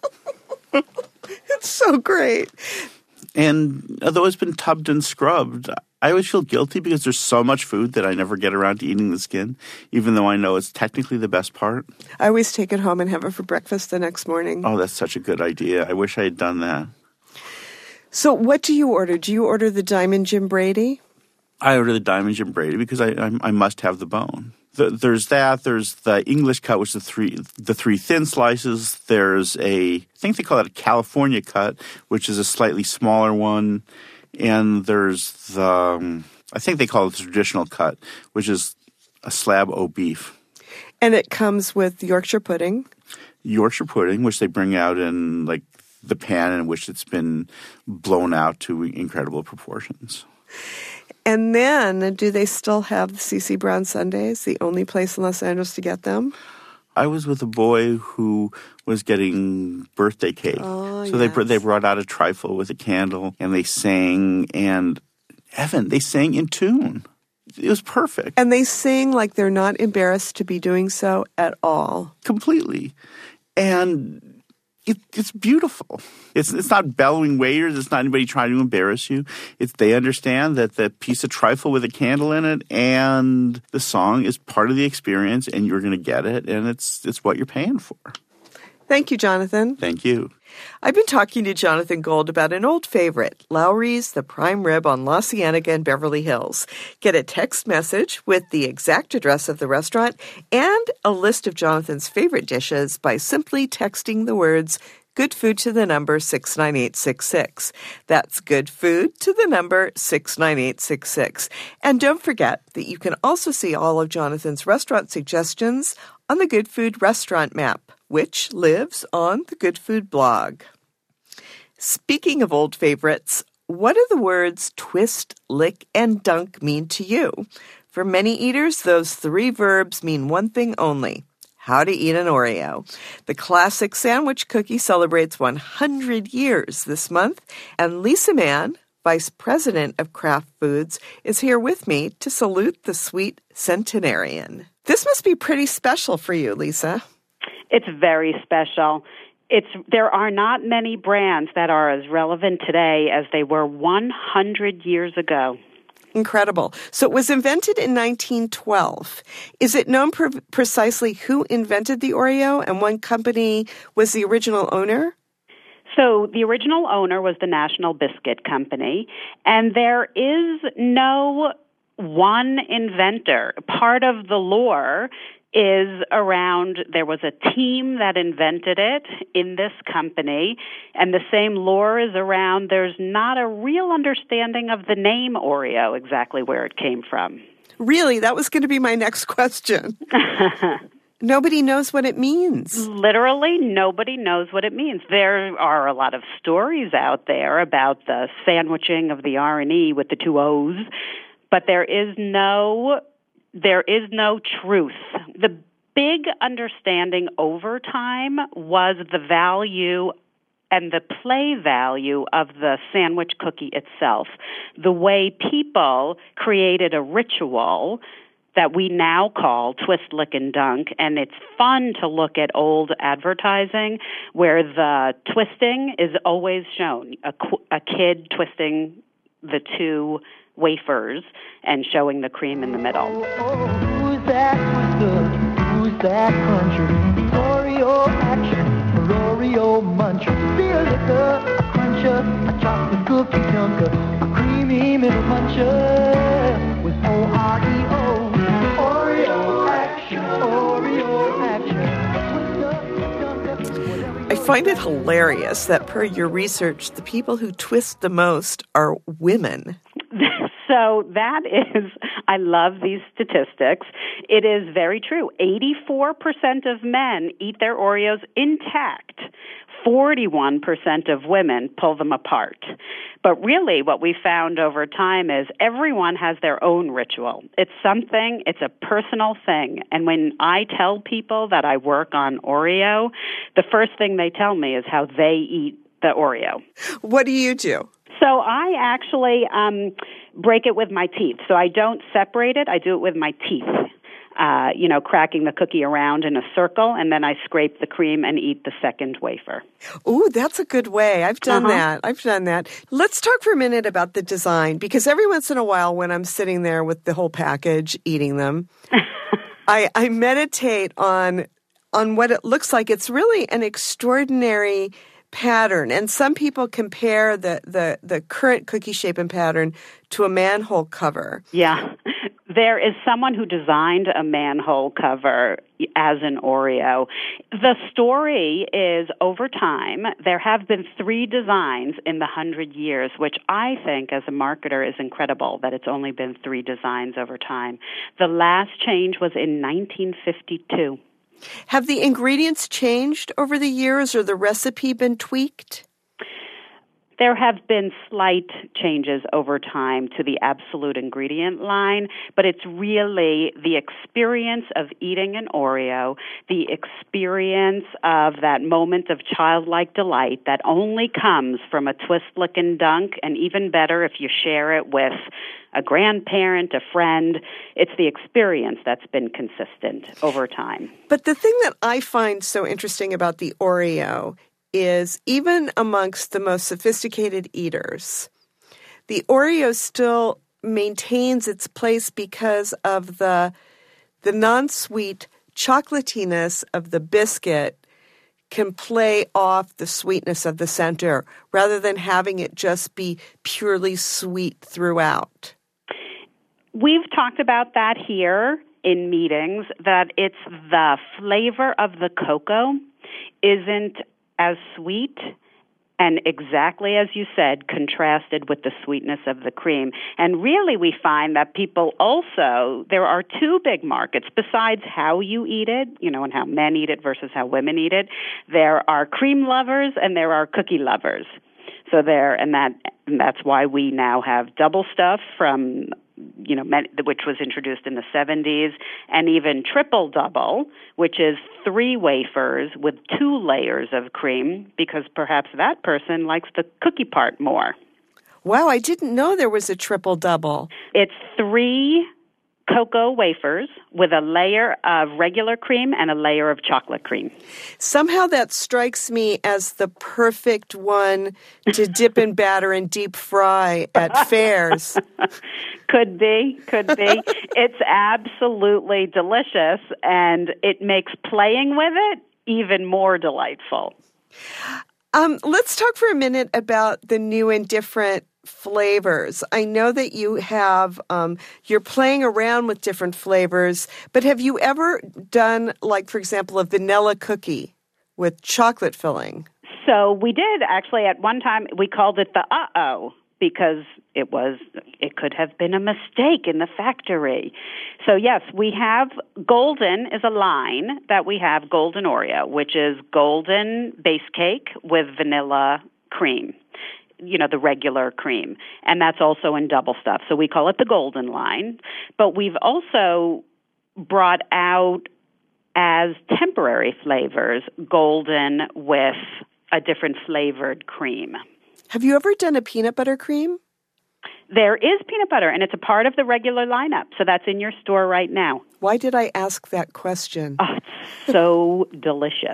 It's so great. And although it's been tubbed and scrubbed, I always feel guilty because there's so much food that I never get around to eating the skin, even though I know it's technically the best part. I always take it home and have it for breakfast the next morning. Oh, that's such a good idea. I wish I had done that. So what do you order? Do you order the Diamond Jim Brady? I order the Diamond Jim Brady because I must have the bone. There's that. There's the English cut, which is the three thin slices. There's I think they call it a California cut, which is a slightly smaller one. And there's I think they call it the traditional cut, which is a slab o' beef. And it comes with Yorkshire pudding. Yorkshire pudding, which they bring out in the pan in which it's been blown out to incredible proportions. And then, do they still have the C.C. Brown sundaes, the only place in Los Angeles to get them? I was with a boy who was getting birthday cake. Oh, so yes. they brought out a trifle with a candle, and they sang, and Evan, they sang in tune. It was perfect. And they sing like they're not embarrassed to be doing so at all. Completely. And it's beautiful. It's not bellowing waiters. It's not anybody trying to embarrass you. They understand that the piece of trifle with a candle in it and the song is part of the experience, and you're going to get it, and it's what you're paying for. Thank you, Jonathan. Thank you. I've been talking to Jonathan Gold about an old favorite, Lowry's The Prime Rib on La Cienega in Beverly Hills. Get a text message with the exact address of the restaurant and a list of Jonathan's favorite dishes by simply texting the words Good Food to the number 69866. That's Good Food to the number 69866. And don't forget that you can also see all of Jonathan's restaurant suggestions on the Good Food restaurant map, which lives on the Good Food blog. Speaking of old favorites, what do the words twist, lick, and dunk mean to you? For many eaters, those three verbs mean one thing only: how to eat an Oreo. The classic sandwich cookie celebrates 100 years this month, and Lisa Mann, Vice President of Kraft Foods, is here with me to salute the sweet centenarian. This must be pretty special for you, Lisa. It's very special. There are not many brands that are as relevant today as they were 100 years ago. Incredible. So it was invented in 1912. Is it known precisely who invented the Oreo and what company was the original owner? So the original owner was the National Biscuit Company, and there is no one inventor. Part of the lore is around there was a team that invented it in this company, and the same lore is around there's not a real understanding of the name Oreo, exactly where it came from. Really? That was going to be my next question. Nobody knows what it means. Literally, nobody knows what it means. There are a lot of stories out there about the sandwiching of the R&E with the two O's, but there is no truth. The big understanding over time was the value and the play value of the sandwich cookie itself. The way people created a ritual that we now call twist, lick, and dunk, and it's fun to look at old advertising where the twisting is always shown, a kid twisting the two wafers and showing the cream in the middle. Who's that twister? Who's that cruncher? Oreo action, Oreo muncher. Be a liquor, a cruncher, a chocolate cookie chunker, a creamy middle muncher with O-R-E-O. Oreo action, Oreo action. I find it hilarious that per your research, the people who twist the most are women. So that is, I love these statistics. It is very true. 84% of men eat their Oreos intact. 41% of women pull them apart. But really what we found over time is everyone has their own ritual. It's a personal thing. And when I tell people that I work on Oreo, the first thing they tell me is how they eat the Oreo. What do you do? So I actually break it with my teeth. So I don't separate it. I do it with my teeth, cracking the cookie around in a circle, and then I scrape the cream and eat the second wafer. Ooh, that's a good way. I've done that. Let's talk for a minute about the design, because every once in a while when I'm sitting there with the whole package eating them, I meditate on what it looks like. It's really an extraordinary pattern, and some people compare the current cookie shape and pattern to a manhole cover. Yeah. There is someone who designed a manhole cover as an Oreo. The story is, over time, there have been 3 designs in the 100 years, which I think, as a marketer, is incredible that it's only been 3 designs over time. The last change was in 1952. Have the ingredients changed over the years, or the recipe been tweaked? There have been slight changes over time to the absolute ingredient line, but it's really the experience of eating an Oreo, the experience of that moment of childlike delight that only comes from a twist, lick, and dunk, and even better if you share it with a grandparent, a friend. It's the experience that's been consistent over time. But the thing that I find so interesting about the Oreo is even amongst the most sophisticated eaters, the Oreo still maintains its place because of the non-sweet chocolatiness of the biscuit can play off the sweetness of the center rather than having it just be purely sweet throughout. We've talked about that here in meetings, that it's the flavor of the cocoa isn't as sweet and exactly as you said, contrasted with the sweetness of the cream. And really we find that people also, there are 2 big markets besides how you eat it, and how men eat it versus how women eat it. There are cream lovers and there are cookie lovers. So that's why we now have double stuff from which was introduced in the 70s, and even triple double, which is 3 wafers with 2 layers of cream, because perhaps that person likes the cookie part more. Wow, I didn't know there was a triple double. It's 3 cocoa wafers with a layer of regular cream and a layer of chocolate cream. Somehow that strikes me as the perfect one to dip in batter and deep fry at fairs. Could be. It's absolutely delicious, and it makes playing with it even more delightful. Let's talk for a minute about the new and different flavors. I know that you have, you're playing around with different flavors, but have you ever done, like, for example, a vanilla cookie with chocolate filling? So we did, actually. At one time, we called it the uh-oh, because it could have been a mistake in the factory. So yes, we have Golden is a line that we have, Golden Oreo, which is golden base cake with vanilla cream, the regular cream. And that's also in double stuff. So we call it the Golden line. But we've also brought out as temporary flavors, Golden with a different flavored cream. Have you ever done a peanut butter cream? There is peanut butter, and it's a part of the regular lineup, so that's in your store right now. Why did I ask that question? Oh, it's so delicious.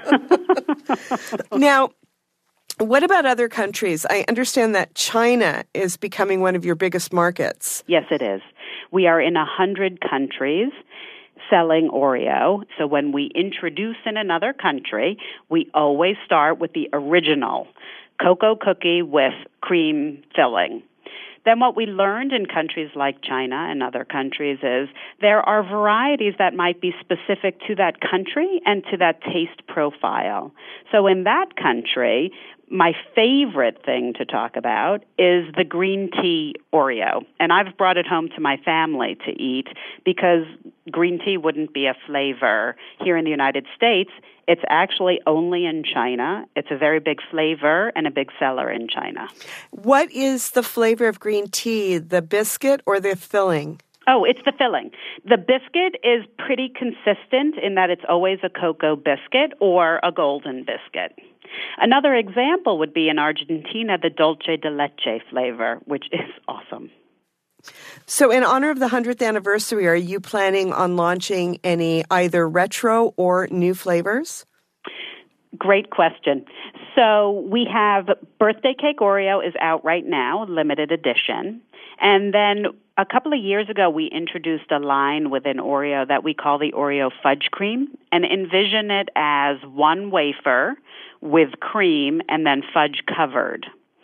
Now, what about other countries? I understand that China is becoming one of your biggest markets. Yes, it is. We are in 100 countries selling Oreo. So when we introduce in another country, we always start with the original cocoa cookie with cream filling. Then what we learned in countries like China and other countries is there are varieties that might be specific to that country and to that taste profile. So in that country, my favorite thing to talk about is the green tea Oreo. And I've brought it home to my family to eat because green tea wouldn't be a flavor here in the United States. It's actually only in China. It's a very big flavor and a big seller in China. What is the flavor of green tea, the biscuit or the filling? Oh, it's the filling. The biscuit is pretty consistent in that it's always a cocoa biscuit or a golden biscuit. Another example would be in Argentina, the dulce de leche flavor, which is awesome. So in honor of the 100th anniversary, are you planning on launching any either retro or new flavors? Great question. So we have Birthday Cake Oreo is out right now, limited edition. And then a couple of years ago, we introduced a line within Oreo that we call the Oreo Fudge Cream, and envision it as one wafer with cream and then fudge covered.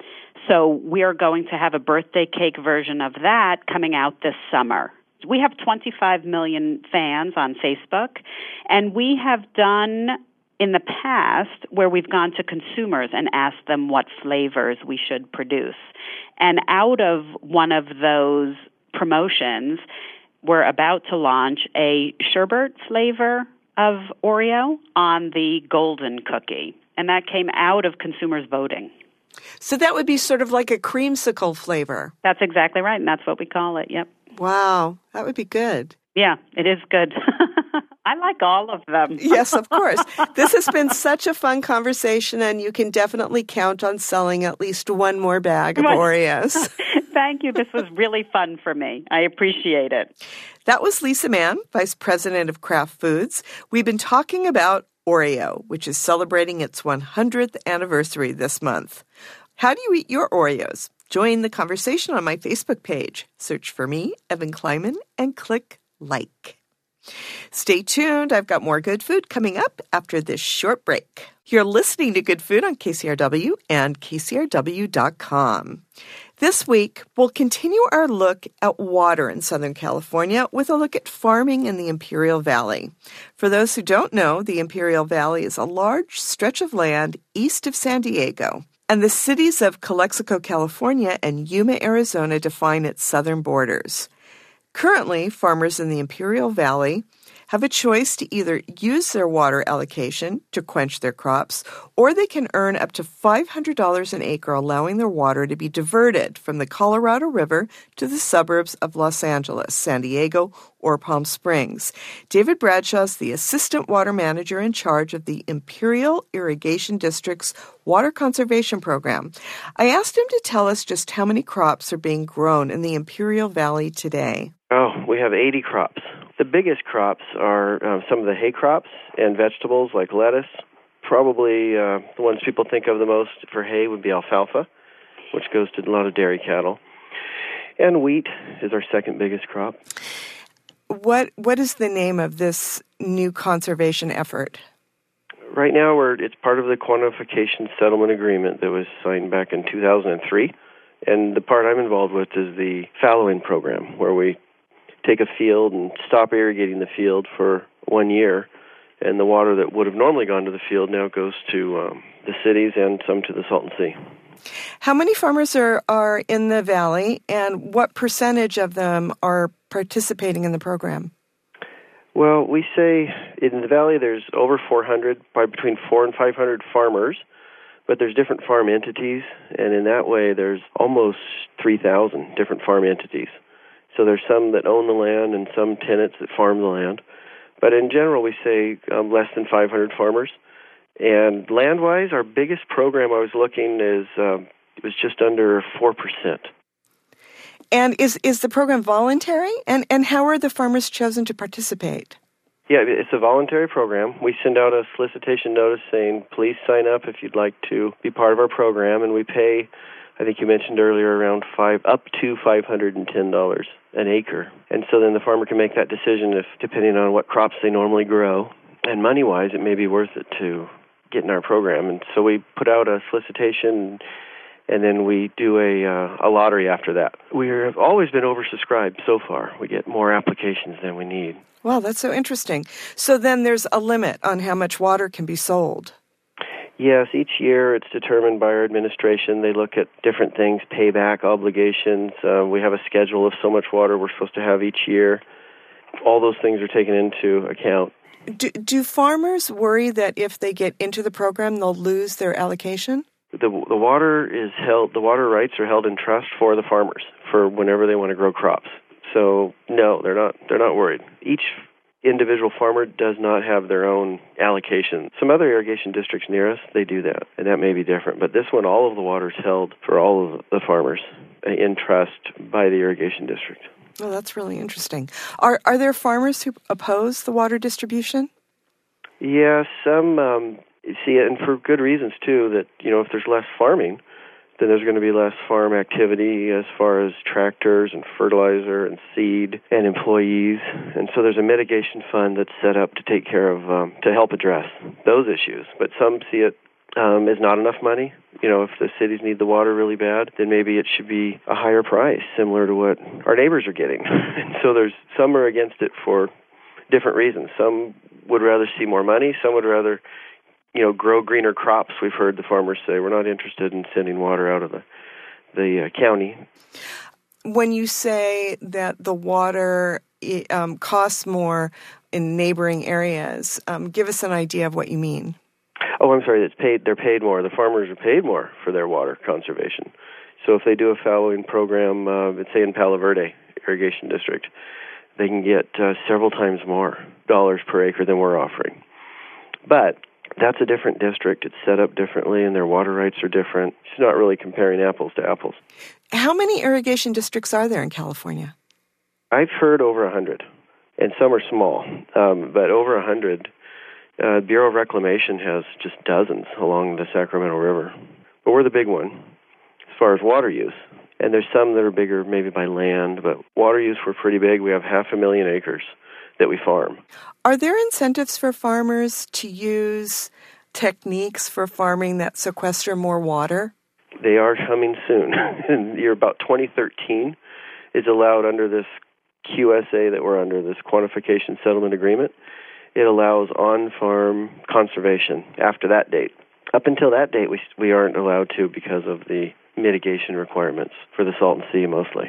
So we are going to have a birthday cake version of that coming out this summer. We have 25 million fans on Facebook, and we have done in the past where we've gone to consumers and asked them what flavors we should produce. And out of one of those promotions, we're about to launch a sherbet flavor of Oreo on the golden cookie. And that came out of consumers voting. So that would be sort of like a creamsicle flavor. That's exactly right, and that's what we call it, yep. Wow, that would be good. Yeah, it is good. I like all of them. Yes, of course. This has been such a fun conversation, and you can definitely count on selling at least one more bag of Oreos. Thank you. This was really fun for me. I appreciate it. That was Lisa Mann, Vice President of Kraft Foods. We've been talking about Oreo, which is celebrating its 100th anniversary this month. How do you eat your Oreos? Join the conversation on my Facebook page. Search for me, Evan Kleiman, and click like. Stay tuned. I've got more good food coming up after this short break. You're listening to Good Food on KCRW and KCRW.com. This week, we'll continue our look at water in Southern California with a look at farming in the Imperial Valley. For those who don't know, the Imperial Valley is a large stretch of land east of San Diego, and the cities of Calexico, California, and Yuma, Arizona define its southern borders. Currently, farmers in the Imperial Valley have a choice to either use their water allocation to quench their crops, or they can earn up to $500 an acre, allowing their water to be diverted from the Colorado River to the suburbs of Los Angeles, San Diego, or Palm Springs. David Bradshaw is the assistant water manager in charge of the Imperial Irrigation District's water conservation program. I asked him to tell us just how many crops are being grown in the Imperial Valley today. Oh, We have 80 crops. The biggest crops are some of the hay crops and vegetables like lettuce. Probably the ones people think of the most for hay would be alfalfa, which goes to a lot of dairy cattle. And wheat is our second biggest crop. What is the name of this new conservation effort? Right now, it's part of the Quantification Settlement Agreement that was signed back in 2003. And the part I'm involved with is the fallowing program, where we take a field and stop irrigating the field for 1 year, and the water that would have normally gone to the field now goes to the cities and some to the Salton Sea. How many farmers are in the valley, and what percentage of them are participating in the program? Well, we say in the valley there's over 400, probably between 400 and 500 farmers, but there's different farm entities, and in that way there's almost 3,000 different farm entities. So there's some that own the land and some tenants that farm the land. But in general, we say less than 500 farmers. And land-wise, our biggest program I was looking is it was just under 4%. And is the program voluntary? And how are the farmers chosen to participate? Yeah, it's a voluntary program. We send out a solicitation notice saying, please sign up if you'd like to be part of our program, and we pay, I think you mentioned earlier, around up to $510 an acre. And so then the farmer can make that decision if, depending on what crops they normally grow, and money-wise, it may be worth it to get in our program. And so we put out a solicitation, and then we do a lottery after that. We have always been oversubscribed so far. We get more applications than we need. Wow, that's so interesting. So then there's a limit on how much water can be sold. Yes, each year it's determined by our administration. They look at different things, payback obligations. We have a schedule of so much water we're supposed to have each year. All those things are taken into account. Do farmers worry that if they get into the program, they'll lose their allocation? The water is held. The water rights are held in trust for the farmers for whenever they want to grow crops. So no, they're not worried. Each individual farmer does not have their own allocation. Some other irrigation districts near us, they do that, and that may be different. But this one, all of the water is held for all of the farmers in trust by the irrigation district. Well, that's really interesting. Are there farmers who oppose the water distribution? Yeah, some see it, and for good reasons too. That if there's less farming, then there's going to be less farm activity as far as tractors and fertilizer and seed and employees. And so there's a mitigation fund that's set up to take care of, to help address those issues. But some see it as not enough money. If the cities need the water really bad, then maybe it should be a higher price, similar to what our neighbors are getting. And so some are against it for different reasons. Some would rather see more money. Some would rather grow greener crops. We've heard the farmers say, we're not interested in sending water out of the county. When you say that the water costs more in neighboring areas, give us an idea of what you mean. Oh, I'm sorry. They're paid more. The farmers are paid more for their water conservation. So if they do a fallowing program, let's say in Palo Verde Irrigation District, they can get several times more dollars per acre than we're offering. But that's a different district. It's set up differently, and their water rights are different. It's not really comparing apples to apples. How many irrigation districts are there in California? I've heard over 100, and some are small, but over 100. Bureau of Reclamation has just dozens along the Sacramento River. But we're the big one as far as water use. And there's some that are bigger maybe by land, but water use, we're pretty big. We have 500,000 acres that we farm. Are there incentives for farmers to use techniques for farming that sequester more water? They are coming soon. In the year about 2013 is allowed under this QSA that we're under, this Quantification Settlement Agreement. It allows on-farm conservation after that date. Up until that date, we aren't allowed to because of the mitigation requirements for the Salton Sea mostly.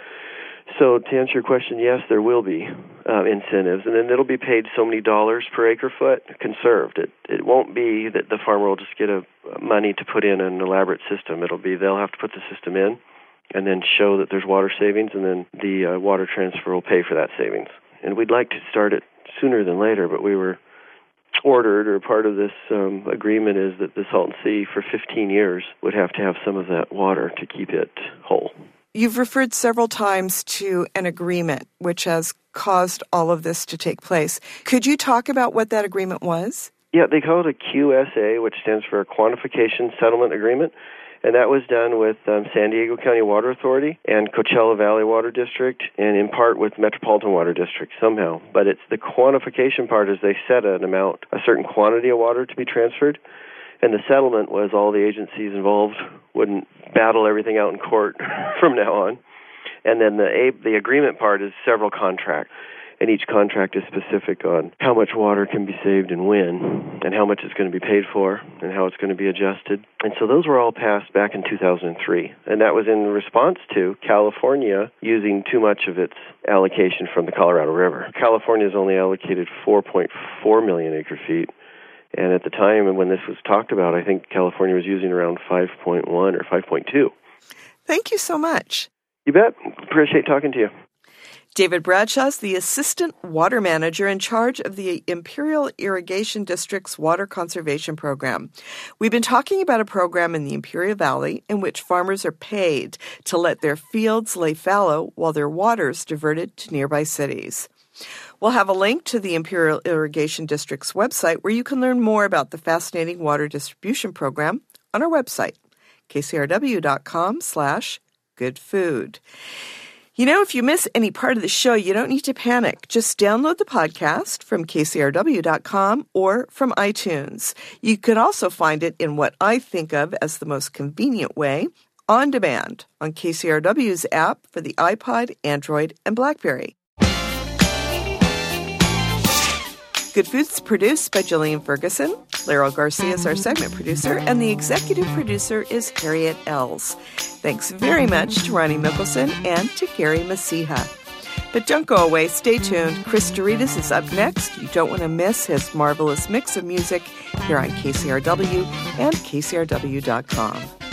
So to answer your question, yes, there will be incentives, and then it'll be paid so many dollars per acre foot conserved. It won't be that the farmer will just get money to put in an elaborate system. It'll be they'll have to put the system in and then show that there's water savings, and then the water transfer will pay for that savings. And we'd like to start it sooner than later, but we were ordered, or part of this agreement is that the Salton Sea for 15 years would have to have some of that water to keep it whole. You've referred several times to an agreement which has caused all of this to take place. Could you talk about what that agreement was? Yeah, they call it a QSA, which stands for a Quantification Settlement Agreement. And that was done with San Diego County Water Authority and Coachella Valley Water District, and in part with Metropolitan Water District somehow. But it's the quantification part is they set an amount, a certain quantity of water to be transferred. And the settlement was all the agencies involved wouldn't battle everything out in court from now on. And then the agreement part is several contracts. And each contract is specific on how much water can be saved and when, and how much it's going to be paid for, and how it's going to be adjusted. And so those were all passed back in 2003. And that was in response to California using too much of its allocation from the Colorado River. California has only allocated 4.4 million acre feet. And at the time when this was talked about, I think California was using around 5.1 or 5.2. Thank you so much. You bet. Appreciate talking to you. David Bradshaw is the Assistant Water Manager in charge of the Imperial Irrigation District's Water Conservation Program. We've been talking about a program in the Imperial Valley in which farmers are paid to let their fields lay fallow while their water is diverted to nearby cities. We'll have a link to the Imperial Irrigation District's website where you can learn more about the fascinating water distribution program on our website, kcrw.com/goodfood. You know, if you miss any part of the show, you don't need to panic. Just download the podcast from kcrw.com or from iTunes. You can also find it in what I think of as the most convenient way, on demand, on KCRW's app for the iPod, Android, and BlackBerry. Good Food is produced by Jillian Ferguson. Laurel Garcia is our segment producer, and the executive producer is Harriet Ells. Thanks very much to Ronnie Mickelson and to Gary Masiha. But don't go away. Stay tuned. Chris Doritas is up next. You don't want to miss his marvelous mix of music here on KCRW and KCRW.com.